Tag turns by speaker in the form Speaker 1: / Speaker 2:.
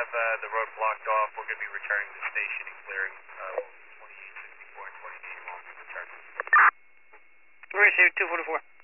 Speaker 1: have the road blocked off. We're going to be returning to the station and clearing 2864 and 28 will be returning.
Speaker 2: Received 244.